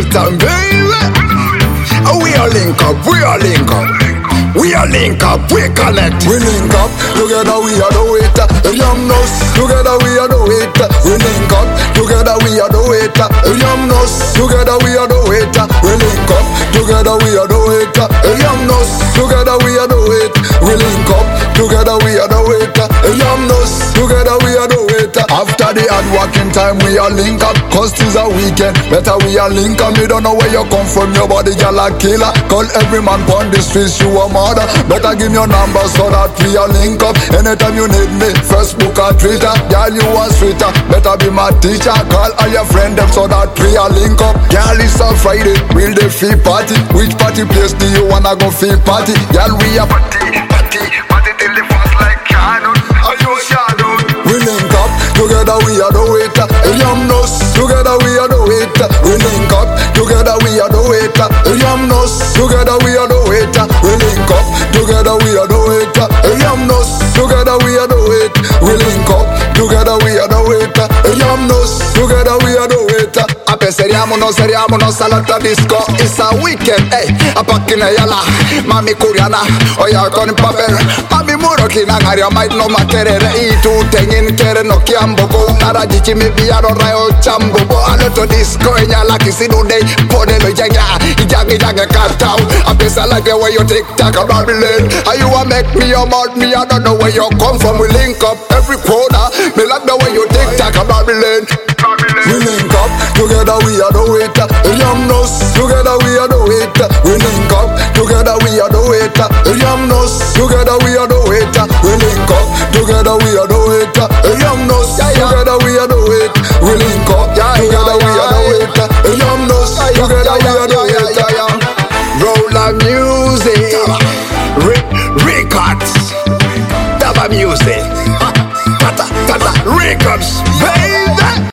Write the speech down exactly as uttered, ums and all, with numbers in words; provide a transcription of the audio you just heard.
time, baby. We are link up, we are link up. We are link up, we connect. We link up, together we are the waiter. Young nose, together we are the waiter. We link up, together we are the waiter. Young nose, together we are the waiter. We link up, together we are the waiter. Young nose, together we are the waiter. We link up, together we are the waiter. Young nose, together we are the waiter. After the hard working time, we are link up. Cause it's a weekend, better we are link up. Me don't know where you come from, your body girl a killer. Call every man on the streets, you a mother. Better give me your number so that we are link up. Anytime you need me, Facebook or Twitter. Girl, you a sweeter, better be my teacher. Call all your friends them so that we are link up. Girl, it's a Friday, we'll the fee party. Which party place do you wanna go fee party? Girl, we a party, party, party till the fast like canoe. Are you shadow? We link up, together we are the waiter. Young nose, together we are the waiter. We link up, together we are the waiter. Young nose, together we are the waiter. We link up, together we are the waiter. Young nose, together we are the waiter. We link up, together we are the waiter. Young nose, together we are the waiter. Ape seriamonos, seriamonos a la disco. It's a weekend, hey. Apakina yala, mami kuriana, oya con papel. Mami muro kinangaria might no makerere. Itu tengin kere no kiambo go. Narajichi mi biaro rayo chambo. Bo aloto disco enyala kisidu day. Podelo janga, janga janga katao. Ape I like the way you tick tock a Babylon. How you a make me a mad me? I don't know where you come from. We link up every corner. Me like the way you tick tock a Babylon. We link up, together we are the waiter. Young nose, together we are the waiter. We link up, together we are the waiter. Young nose, together we are the waiter. We link up, together we are the waiter. Young nose, together we are the waiter. We link up, together we are the waiter. Young nose, together we are the waiter. Roll the music, Rick Records, Daba music, Tata Tata Records, baby.